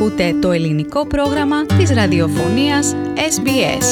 Ακούτε το ελληνικό πρόγραμμα της ραδιοφωνίας SBS.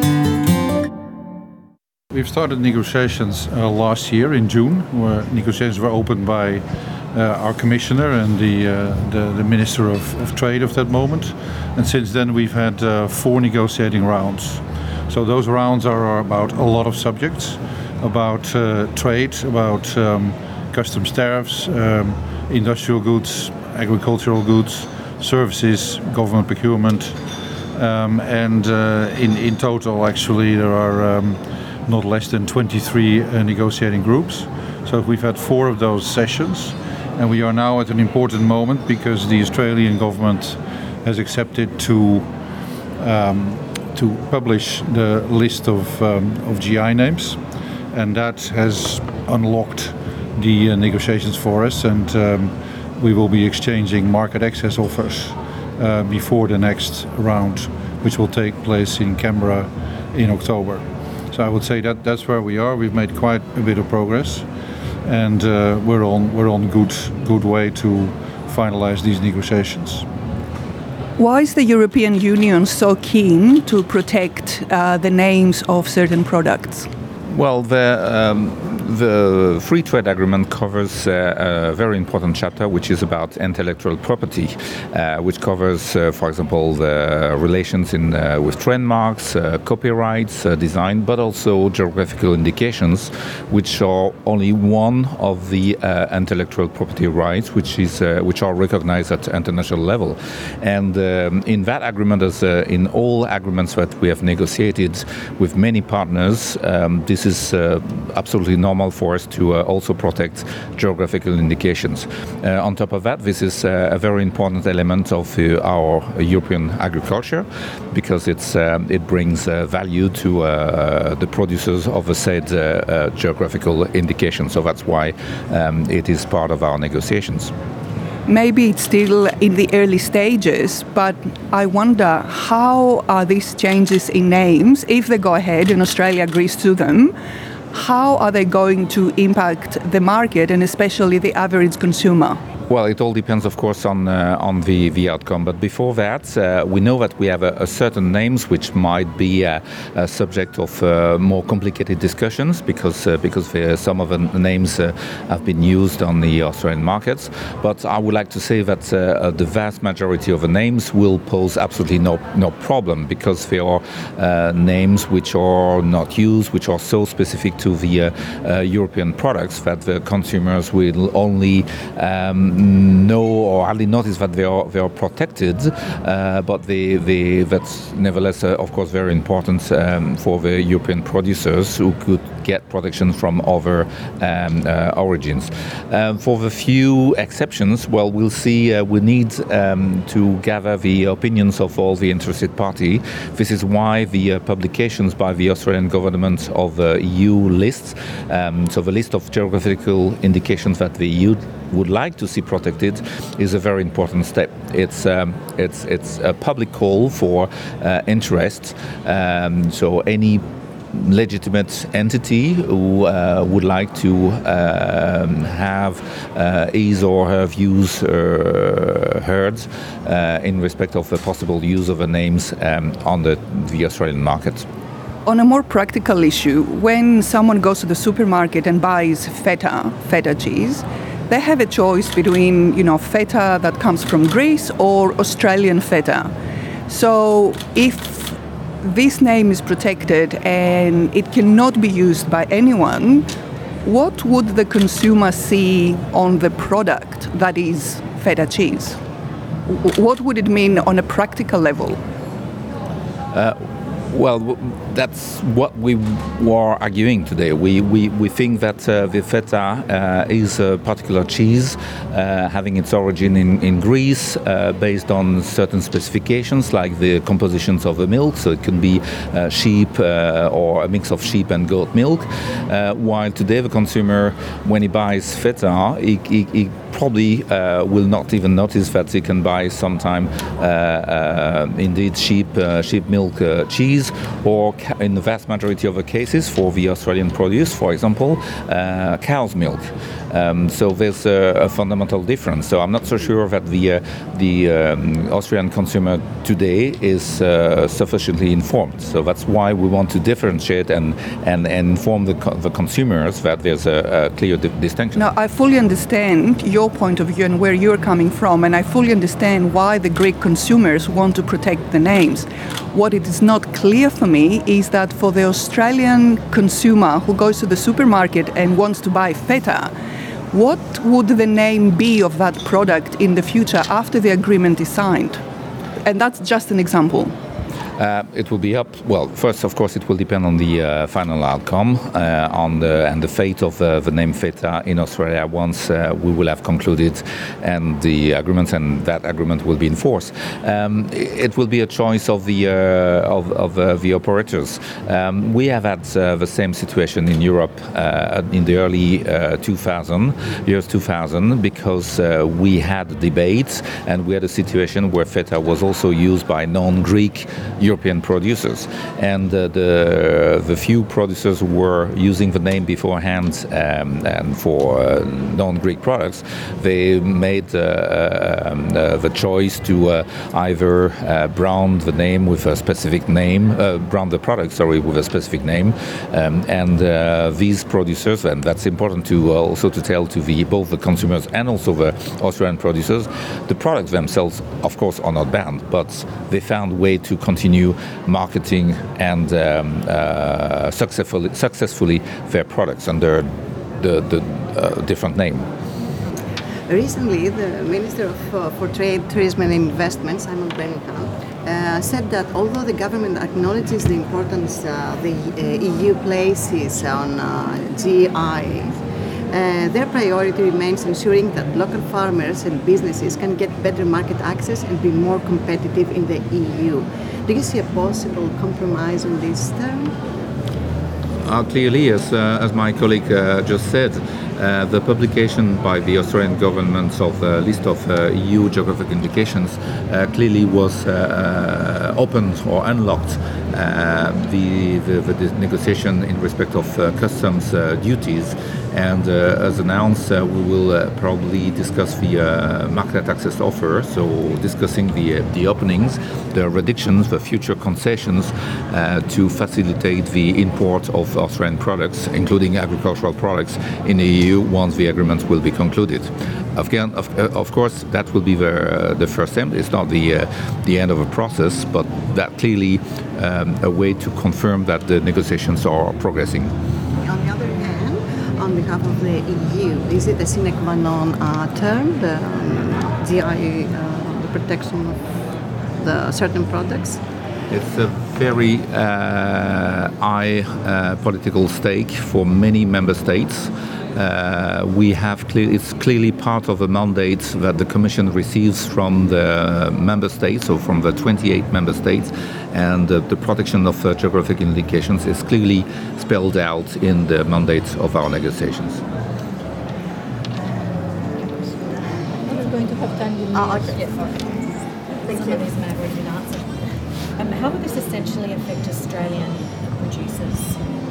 We've started negotiations last year in June, where negotiations were opened by our commissioner and the Minister of Trade of that moment. And since then we've had 4 negotiating rounds. So those rounds are about a lot of subjects, about trade, about customs tariffs, industrial goods, agricultural goods, services, government procurement. In total, actually, there are not less than 23 negotiating groups. So we've had 4 of those sessions, and we are now at an important moment because the Australian government has accepted to publish the list of GI names, and that has unlocked the negotiations for us, and we will be exchanging market access offers before the next round, which will take place in Canberra in October. So I would say that that's where we are. We've made quite a bit of progress, and we're on good way to finalize these negotiations. Why is the European Union so keen to protect the names of certain products? Well, the free trade agreement covers a very important chapter, which is about intellectual property, which covers, for example, the relations with trademarks, copyrights, design, but also geographical indications, which are only one of the intellectual property rights, which are recognized at international level. And in that agreement, as in all agreements that we have negotiated with many partners, this is absolutely normal for us to also protect geographical indications. On top of that, this is a very important element of our European agriculture because it brings value to the producers of the said geographical indication. So that's why it is part of our negotiations. Maybe it's still in the early stages, but I wonder how are these changes in names, if they go ahead and Australia agrees to them, how are they going to impact the market and especially the average consumer? Well, it all depends, of course, on the outcome. But before that, we know that we have a certain names which might be a subject of more complicated discussions because some of the names have been used on the Australian markets. But I would like to say that the vast majority of the names will pose absolutely no problem because they are names which are not used, which are so specific to the European products that the consumers will only know or hardly notice that they are protected, but that's nevertheless, of course, very important for the European producers who could get protection from other origins. For the few exceptions, well, we'll see. We need to gather the opinions of all the interested parties. This is why the publications by the Australian government of the EU lists, so the list of geographical indications that the EU would like to see protected, is a very important step. It's a public call for interest. So any legitimate entity who would like to have his or her views heard in respect of the possible use of the names on the Australian market. On a more practical issue, when someone goes to the supermarket and buys feta cheese, they have a choice between, feta that comes from Greece or Australian feta. So if this name is protected and it cannot be used by anyone, what would the consumer see on the product that is feta cheese? What would it mean on a practical level? Well, that's what we were arguing today. We think that the feta is a particular cheese having its origin in Greece based on certain specifications like the compositions of the milk. So it can be sheep or a mix of sheep and goat milk. While today the consumer, when he buys feta, he probably will not even notice that he can buy sometime indeed sheep milk cheese, or in the vast majority of the cases for the Australian produce, for example, cow's milk. So there's a fundamental difference. So I'm not so sure that the Austrian consumer today is sufficiently informed. So that's why we want to differentiate and inform the consumers that there's a clear distinction. Now, I fully understand your point of view and where you're coming from, and I fully understand why the Greek consumers want to protect the names. What it is not clear for me is that for the Australian consumer who goes to the supermarket and wants to buy feta, what would the name be of that product in the future after the agreement is signed? And that's just an example. It will be up. Well, first, of course, it will depend on the final outcome and the fate of the name feta in Australia once we will have concluded and the agreements, and that agreement will be enforced. It will be a choice of the operators. We have had the same situation in Europe in the early 2000, because we had debates and we had a situation where feta was also used by non-Greek European producers, and the few producers who were using the name beforehand and for non-Greek products, they made the choice to either brand the name with a specific name, brand the product, with a specific name, and these producers, and that's important to also to tell to both the consumers and also the Australian producers, the products themselves, of course, are not banned, but they found a way to continue marketing and successfully their products under the different name. Recently, the Minister for Trade, Tourism and Investment, Simon Birmingham, said that although the government acknowledges the importance the EU places on GI, their priority remains ensuring that local farmers and businesses can get better market access and be more competitive in the EU. Do you see a possible compromise on this term? Clearly, as my colleague just said, the publication by the Australian government of a list of EU geographic indications clearly was opened or unlocked the negotiation in respect of customs duties. And as announced, we will probably discuss the market access offer, so discussing the openings, the reductions, the future concessions to facilitate the import of Australian products, including agricultural products, in the EU once the agreement will be concluded. Again, of course, that will be the first step. It's not the end of a process, but that clearly a way to confirm that the negotiations are progressing. On the other hand, on behalf of the EU, is it a sine qua non term, the GI, the protection of the certain products? It's a very high political stake for many member states. It's clearly part of a mandate that the Commission receives from the member states, or from the 28 member states, and the protection of geographic indications is clearly spelled out in the mandate of our negotiations. We're going to have time to Thank some of these may have already been answered. How will this essentially affect Australian producers?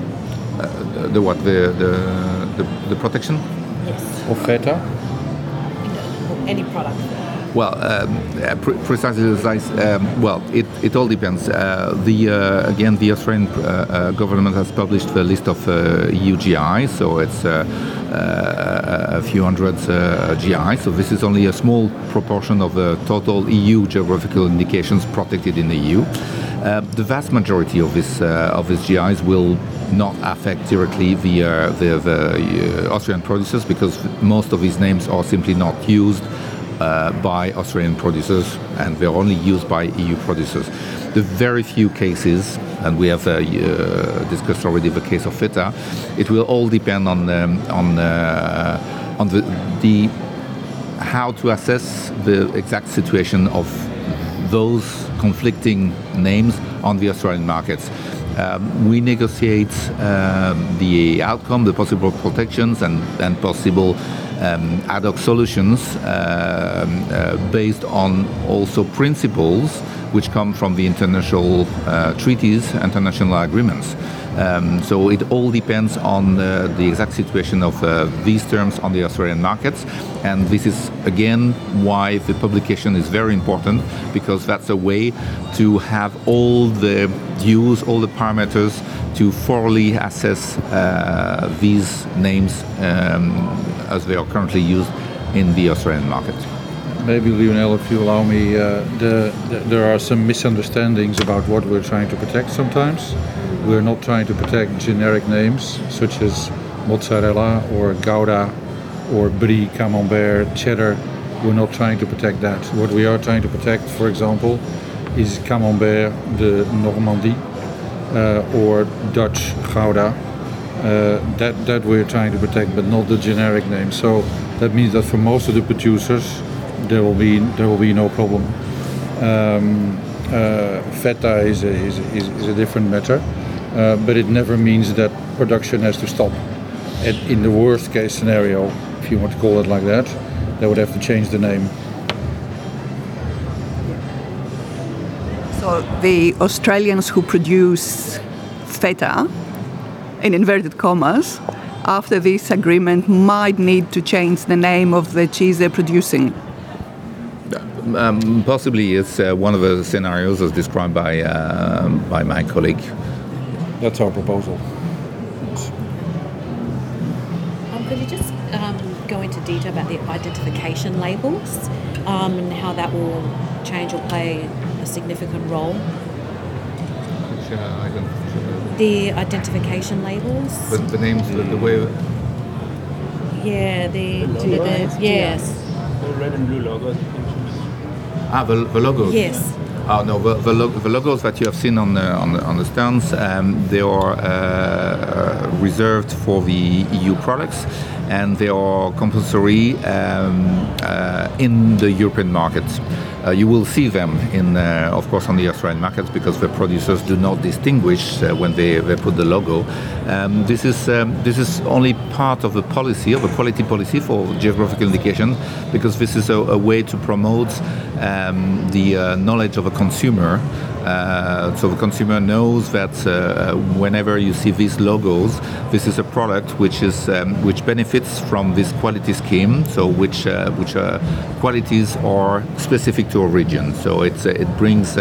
The protection? Yes. Of feta? Any product. Well, precisely as it all depends. Again, the Australian government has published the list of EU GI, so it's a few hundred GI. So this is only a small proportion of the total EU geographical indications protected in the EU. The vast majority of these GIs will not affect directly the Australian producers, because most of these names are simply not used by Australian producers, and they're only used by EU producers. The very few cases, and we have discussed already the case of feta, it will all depend on the how to assess the exact situation of those conflicting names on the Australian markets. We negotiate the outcome, the possible protections and possible ad hoc solutions based on also principles which come from the international treaties, international agreements. So it all depends on the exact situation of these terms on the Australian markets, and this is again why the publication is very important, because that's a way to have all the views, all the parameters to thoroughly assess these names as they are currently used in the Australian market. Maybe, Lionel, if you allow me, there are some misunderstandings about what we're trying to protect sometimes. We're not trying to protect generic names such as mozzarella or Gouda or Brie, Camembert, Cheddar. We're not trying to protect that. What we are trying to protect, for example, is Camembert de Normandie or Dutch Gouda. That we're trying to protect, but not the generic name. So that means that for most of the producers, there will be no problem. Feta is a different matter, but it never means that production has to stop. In the worst case scenario, if you want to call it like that, they would have to change the name. So the Australians who produce feta, in inverted commas, after this agreement might need to change the name of the cheese they're producing. Possibly, it's one of the scenarios as described by my colleague. That's our proposal. Could you just go into detail about the identification labels and how that will change or play a significant role? The identification labels. The names, the way. Yeah, yes. The red and blue logo. The logos. Yes. Oh no, the logos that you have seen on the stands, they are reserved for the EU products, and they are compulsory in the European markets. You will see them of course, on the Australian markets, because the producers do not distinguish when they put the logo. This is only part of the policy, of a quality policy for geographical indication, because this is a way to promote the knowledge of a consumer. So the consumer knows that whenever you see these logos, this is a product which benefits from this quality scheme. So which qualities are specific to a region. So it brings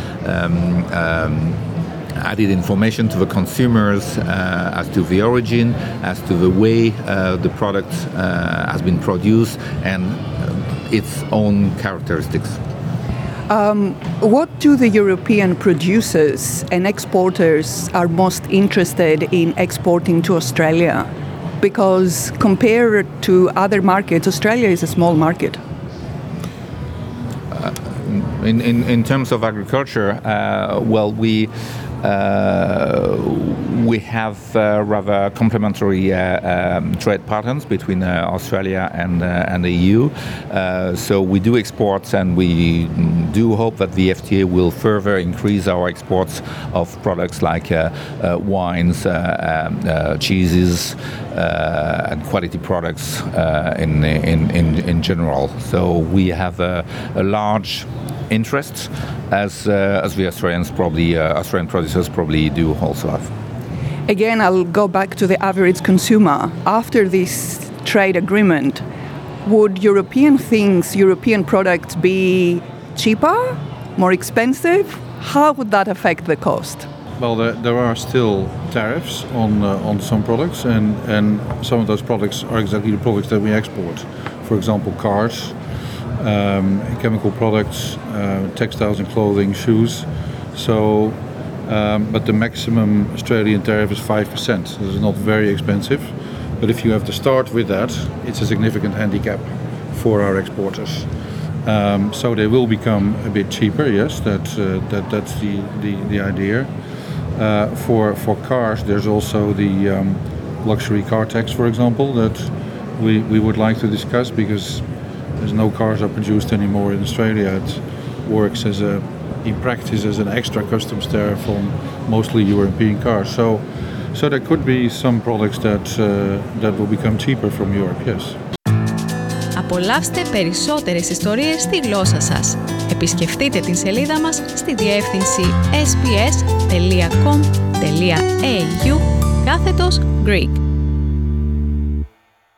added information to the consumers as to the origin, as to the way the product has been produced, and its own characteristics. What do the European producers and exporters are most interested in exporting to Australia? Because compared to other markets, Australia is a small market. In terms of agriculture, we have rather complementary trade patterns between Australia and the EU. So we do exports, and we do hope that the FTA will further increase our exports of products like wines, cheeses, and quality products in general. So we have a large interest, as the Australian producers probably do also have. Again, I'll go back to the average consumer. After this trade agreement, would European products be cheaper, more expensive? How would that affect the cost? Well, there are still tariffs on some products, and some of those products are exactly the products that we export. For example, cars, chemical products, textiles and clothing, shoes. So, but the maximum Australian tariff is 5%. So it's not very expensive. But if you have to start with that, it's a significant handicap for our exporters. So they will become a bit cheaper. Yes, that's the idea. For cars, there's also the luxury car tax, for example, that we would like to discuss, because there's no cars are produced anymore in Australia. It works in practice as an extra customs tariff on mostly European cars. So there could be some products that will become cheaper from Europe. Yes. Απολαύστε περισσότερες ιστορίες στη γλώσσα σας. Επισκεφτείτε την σελίδα μας στη διεύθυνση sbs.com.au/Greek.